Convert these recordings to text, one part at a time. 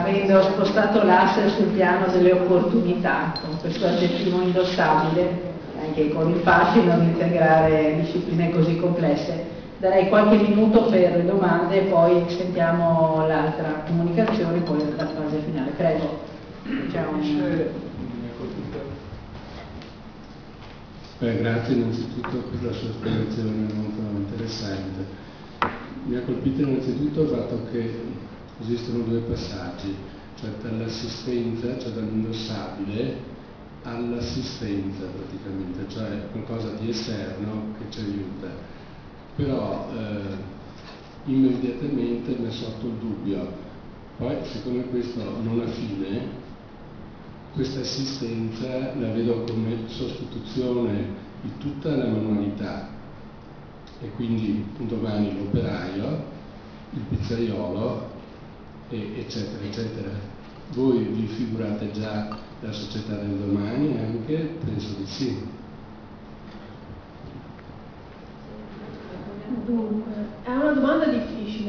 avendo spostato l'asse sul piano delle opportunità, con questo aggettivo indossabile, anche con il fascino di integrare discipline così complesse, darei qualche minuto per le domande e poi sentiamo l'altra comunicazione, poi la fase finale. Prego. Grazie innanzitutto per la sua spiegazione molto interessante. Mi ha colpito innanzitutto il fatto che esistono due passaggi, cioè dall'assistenza, cioè dall'indossabile all'assistenza praticamente, cioè qualcosa di esterno che ci aiuta. Però immediatamente mi è sorto il dubbio, poi siccome questo non ha fine, questa assistenza la vedo come sostituzione di tutta la manualità e quindi un domani l'operaio, il pizzaiolo, eccetera, eccetera. Voi vi figurate già la società del domani anche? Penso di sì. Dunque, è una domanda difficile.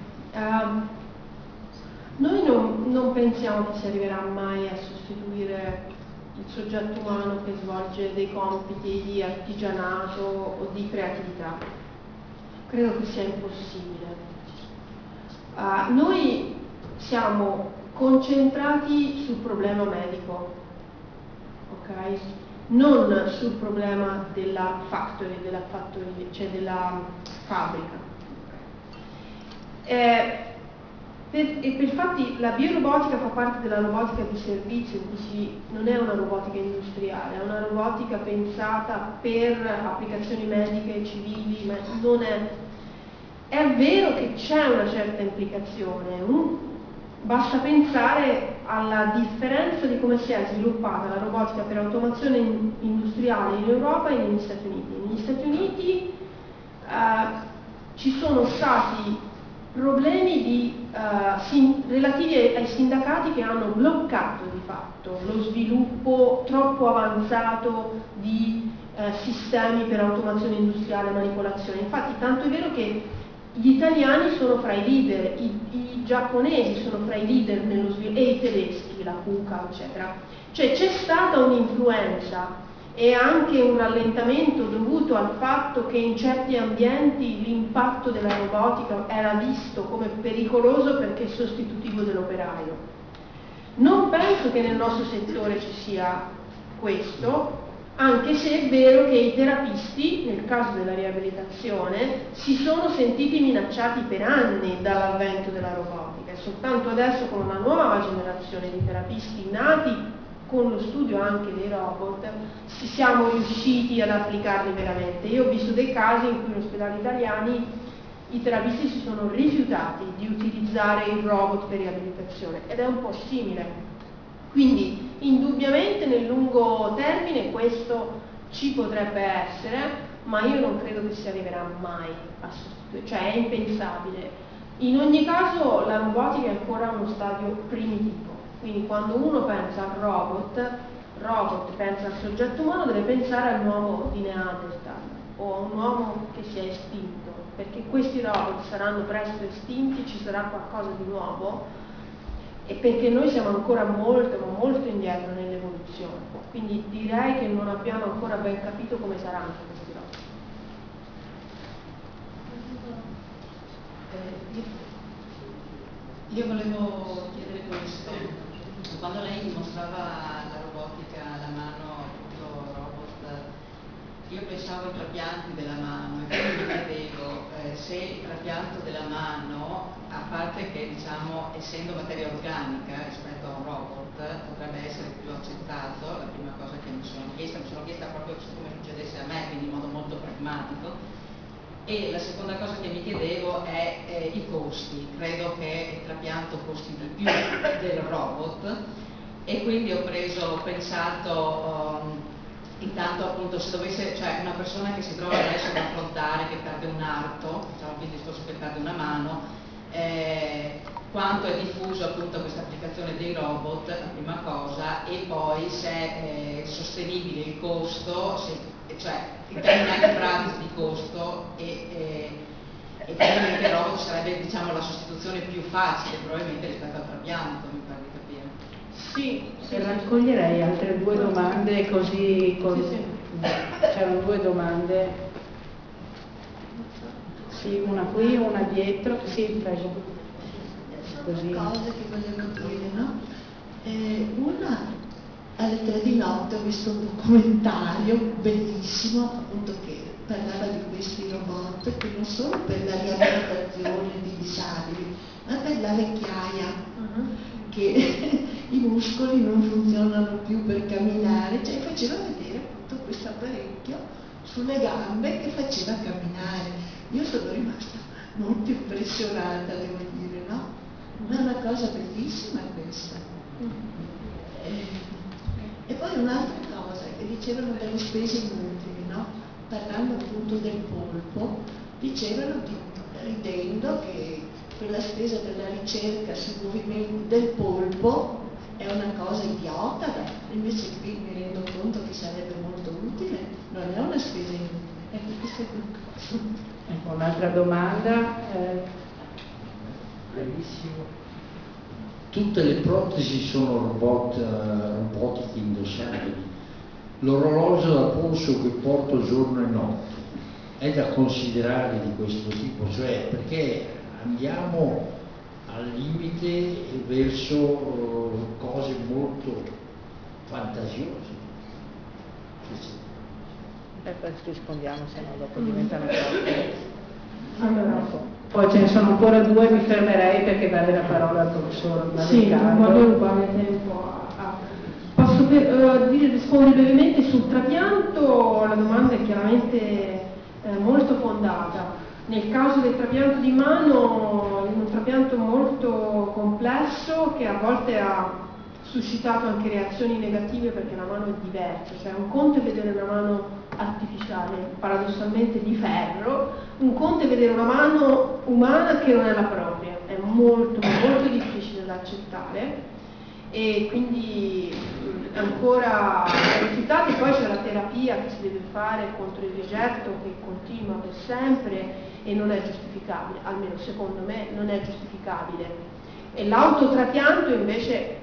Noi non pensiamo che si arriverà mai a sostituire il soggetto umano che svolge dei compiti di artigianato o di creatività. Credo che sia impossibile. Noi siamo concentrati sul problema medico, ok? Non sul problema della factory, cioè della fabbrica. E per fatti la biorobotica fa parte della robotica di servizio, quindi non è una robotica industriale, è una robotica pensata per applicazioni mediche, civili, ma non è vero che c'è una certa implicazione, basta pensare alla differenza di come si è sviluppata la robotica per automazione industriale in Europa e negli Stati Uniti. Negli Stati Uniti ci sono stati problemi relativi ai sindacati che hanno bloccato di fatto lo sviluppo troppo avanzato di sistemi per automazione industriale e manipolazione. Infatti tanto è vero che gli italiani sono fra i leader, i giapponesi sono fra i leader nello sviluppo e i tedeschi, la KUKA eccetera. Cioè c'è stata un'influenza e anche un rallentamento dovuto al fatto che in certi ambienti l'impatto della robotica era visto come pericoloso perché sostitutivo dell'operaio. Non penso che nel nostro settore ci sia questo, anche se è vero che i terapisti, nel caso della riabilitazione, si sono sentiti minacciati per anni dall'avvento della robotica e soltanto adesso con una nuova generazione di terapisti nati con lo studio anche dei robot siamo riusciti ad applicarli veramente. Io ho visto dei casi in cui in ospedali italiani i terapisti si sono rifiutati di utilizzare il robot per riabilitazione ed è un po' simile. Quindi indubbiamente nel lungo termine questo ci potrebbe essere, ma io non credo che si arriverà mai a sostituire, cioè è impensabile. In ogni caso la robotica è ancora uno stadio primitivo. Quindi quando uno pensa al robot pensa al soggetto umano, deve pensare a un uomo di Neanderthal o a un uomo che si è estinto, perché questi robot saranno presto estinti, ci sarà qualcosa di nuovo e perché noi siamo ancora molto, ma molto indietro nell'evoluzione. Quindi direi che non abbiamo ancora ben capito come saranno questi robot. Io volevo chiedere questo. Quando lei mostrava la robotica alla mano, proprio robot, io pensavo ai trapianti della mano e quindi mi chiedevo se il trapianto della mano, a parte che diciamo essendo materia organica rispetto a un robot, potrebbe essere più accettato, la prima cosa che mi sono chiesta proprio come succedesse a me, quindi in modo molto pragmatico. E la seconda cosa che mi chiedevo è i costi. Credo che il trapianto costi di più del robot e quindi ho pensato intanto appunto se dovesse, cioè una persona che si trova adesso ad affrontare, che perde un arto, diciamo qui il discorso che perde una mano, quanto è diffuso appunto questa applicazione dei robot, la prima cosa, e poi se è sostenibile il costo, cioè in termini anche pratici di costo e probabilmente il robot sarebbe diciamo la sostituzione più facile probabilmente rispetto al trapianto, mi Sì, sì, raccoglierei altre due domande così. C'erano due domande. Sì, una qui, una dietro. Sì, prego. Così. Cose che volevo dire, no? Una, alle 3 di notte ho visto un documentario bellissimo, appunto, che parlava di questi robot che non solo per la riabilitazione di disabili, ma per la vecchiaia, che i muscoli non funzionano più per camminare, cioè faceva vedere appunto questo apparecchio sulle gambe che faceva camminare. Io sono rimasta molto impressionata, devo dire, no? Ma è una cosa bellissima questa. E poi un'altra cosa, che dicevano delle spese inutili, no? Parlando appunto del polpo, dicevano, ridendo, che quella spesa della ricerca sui movimenti del polpo è una cosa idiota, invece qui mi rendo conto che sarebbe molto utile, non è una spesa inutile. Ecco, questa è una cosa. Ecco, un'altra domanda. Brevissimo. Tutte le protesi sono robotiche indossabili. L'orologio da polso che porto giorno e notte è da considerare di questo tipo, cioè perché andiamo al limite verso cose molto fantasiose. Poi rispondiamo, se no dopo diventa una cosa. Allora, poi ce ne sono ancora due, mi fermerei perché dare la parola al professor Riccardo. Sì, non voglio rubare tempo. Posso rispondere brevemente sul trapianto? La domanda è chiaramente molto fondata. Nel caso del trapianto di mano, è un trapianto molto complesso che a volte ha suscitato anche reazioni negative perché la mano è diversa, cioè un conto è vedere una mano artificiale, paradossalmente di ferro, un conto è vedere una mano umana che non è la propria, è molto molto difficile da accettare e quindi ancora rifiutati. Poi c'è la terapia che si deve fare contro il rigetto che continua per sempre e non è giustificabile, almeno secondo me non è giustificabile, e l'autotrapianto invece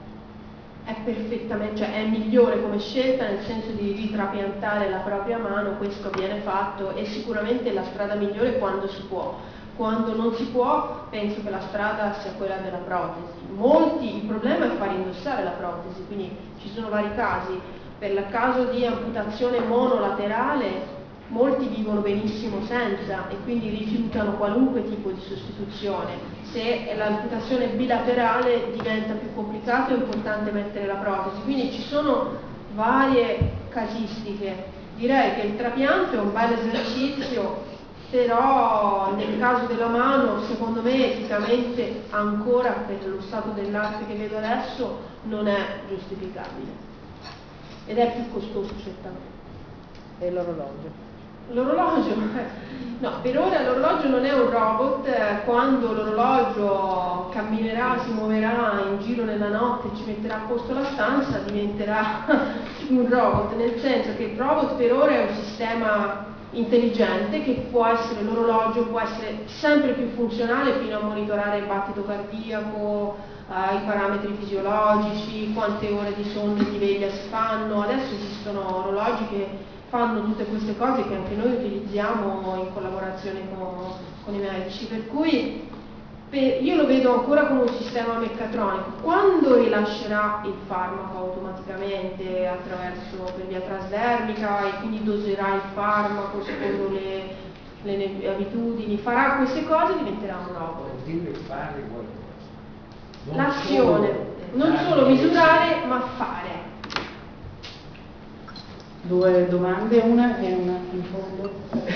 è perfettamente, cioè è migliore come scelta, nel senso di ritrapiantare la propria mano. Questo viene fatto e sicuramente è la strada migliore quando si può. Quando non si può, penso che la strada sia quella della protesi. Il problema è far indossare la protesi, quindi ci sono vari casi. Per il caso di amputazione monolaterale molti vivono benissimo senza e quindi rifiutano qualunque tipo di sostituzione. Se l'amputazione bilaterale diventa più complicato è importante mettere la protesi, quindi ci sono varie casistiche. Direi che il trapianto è un bel esercizio, però nel caso della mano secondo me eticamente ancora per lo stato dell'arte che vedo adesso non è giustificabile ed è più costoso certamente. E l'orologio? L'orologio? No, per ora l'orologio non è un robot. Quando l'orologio camminerà, si muoverà in giro nella notte e ci metterà a posto la stanza, diventerà un robot, nel senso che il robot per ora è un sistema intelligente che può essere, l'orologio può essere sempre più funzionale fino a monitorare il battito cardiaco, i parametri fisiologici, quante ore di sonno e di veglia si fanno. Adesso esistono orologi che fanno tutte queste cose che anche noi utilizziamo in collaborazione con i medici, per cui io lo vedo ancora come un sistema meccatronico. Quando rilascerà il farmaco automaticamente per via trasdermica e quindi doserà il farmaco secondo le abitudini, farà queste cose, diventerà un robot. Deve fare qualcosa. L'azione, non solo misurare ma fare. Due domande, una e una in fondo.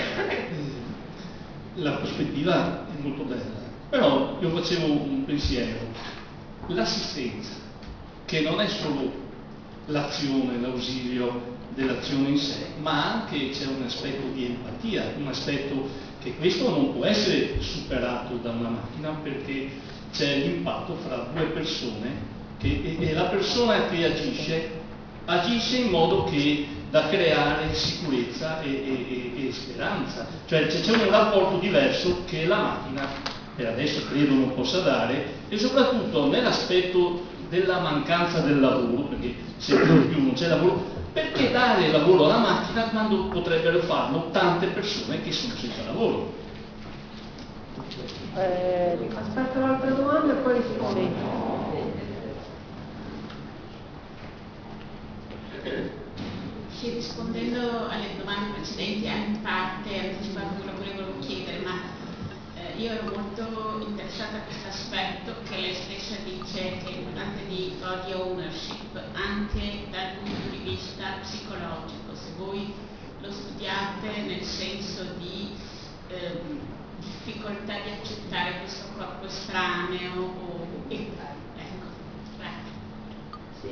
La prospettiva è molto bella, però io facevo un pensiero. L'assistenza, che non è solo l'azione, l'ausilio dell'azione in sé, ma anche c'è un aspetto di empatia, un aspetto che questo non può essere superato da una macchina, perché c'è l'impatto fra due persone e la persona che agisce in modo che da creare sicurezza e speranza, cioè c'è un rapporto diverso che la macchina per adesso credo non possa dare, e soprattutto nell'aspetto della mancanza del lavoro, perché sempre di più non c'è lavoro, perché dare lavoro alla macchina quando potrebbero farlo tante persone che sono senza lavoro? Aspetto l'altra domanda e poi rispondo. Sì, rispondendo alle domande precedenti, in parte anticipato quello che volevo chiedere, ma io ero molto interessata a questo aspetto che lei stessa dice che è importante di body ownership anche dal punto di vista psicologico. Se voi lo studiate nel senso di difficoltà di accettare questo corpo estraneo ecco, grazie. Sì.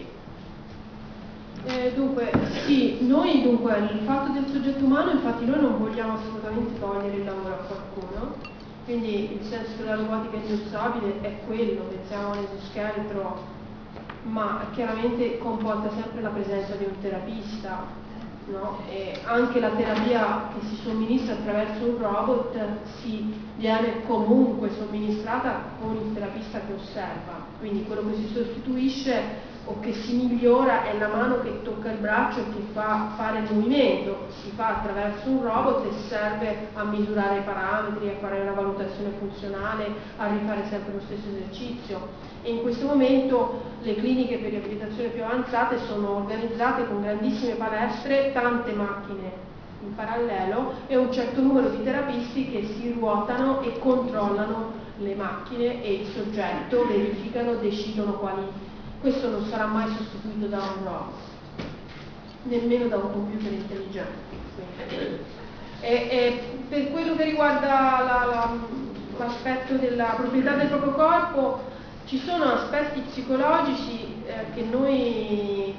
Dunque, sì, noi il fatto del soggetto umano, infatti noi non vogliamo assolutamente togliere il lavoro a qualcuno, quindi il senso della robotica indossabile è quello, pensiamo all'esoscheletro, ma chiaramente comporta sempre la presenza di un terapista, no? E anche la terapia che si somministra attraverso un robot viene comunque somministrata con il terapista che osserva, quindi quello che si sostituisce o che si migliora è la mano che tocca il braccio e che fa fare il movimento, si fa attraverso un robot e serve a misurare i parametri, a fare una valutazione funzionale, a rifare sempre lo stesso esercizio. E in questo momento le cliniche per riabilitazione più avanzate sono organizzate con grandissime palestre, tante macchine in parallelo e un certo numero di terapisti che si ruotano e controllano le macchine e il soggetto, verificano, decidono quali. Questo non sarà mai sostituito da un robot, nemmeno da un computer intelligente. E per quello che riguarda l'aspetto della proprietà del proprio corpo, ci sono aspetti psicologici che noi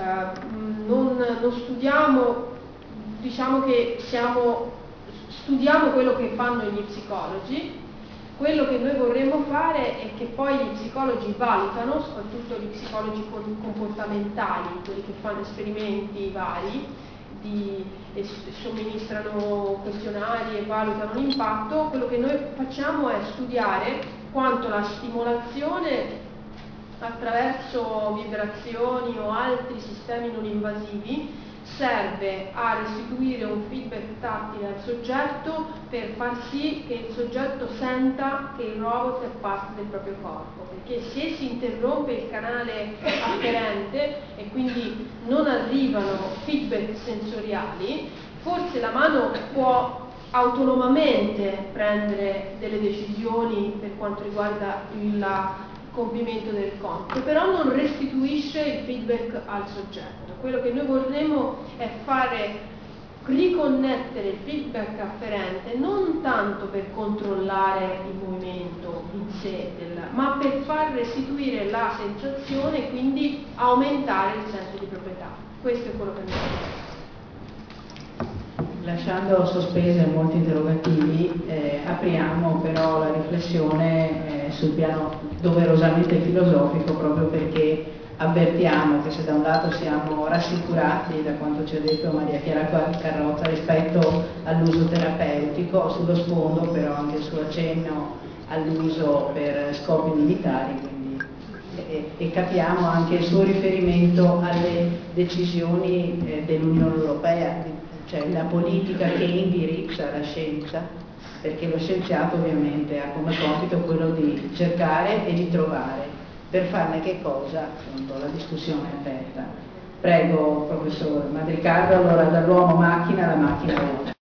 non studiamo, diciamo che studiamo quello che fanno gli psicologi. Quello che noi vorremmo fare è che poi gli psicologi valutano, soprattutto gli psicologi comportamentali, quelli che fanno esperimenti vari, e somministrano questionari e valutano l'impatto. Quello che noi facciamo è studiare quanto la stimolazione attraverso vibrazioni o altri sistemi non invasivi serve a restituire un feedback tattile al soggetto per far sì che il soggetto senta che il robot è parte del proprio corpo, perché se si interrompe il canale afferente e quindi non arrivano feedback sensoriali, forse la mano può autonomamente prendere delle decisioni per quanto riguarda il compimento del compito, però non restituisce il feedback al soggetto. Quello che noi vorremmo è fare riconnettere il feedback afferente non tanto per controllare il movimento in sé, ma per far restituire la sensazione e quindi aumentare il senso di proprietà. Questo è quello che noi vorremmo. Lasciando sospese molti interrogativi, apriamo però la riflessione sul piano doverosamente filosofico, proprio perché avvertiamo che se da un lato siamo rassicurati da quanto ci ha detto Maria Chiara Carrozza rispetto all'uso terapeutico, sullo sfondo però anche il suo accenno all'uso per scopi militari, quindi, e capiamo anche il suo riferimento alle decisioni dell'Unione Europea, cioè la politica che indirizza la scienza, perché lo scienziato ovviamente ha come compito quello di cercare e di trovare. Per farne che cosa? Appunto, la discussione è aperta. Prego, professor Madricardo, allora dall'uomo macchina alla macchina uomo.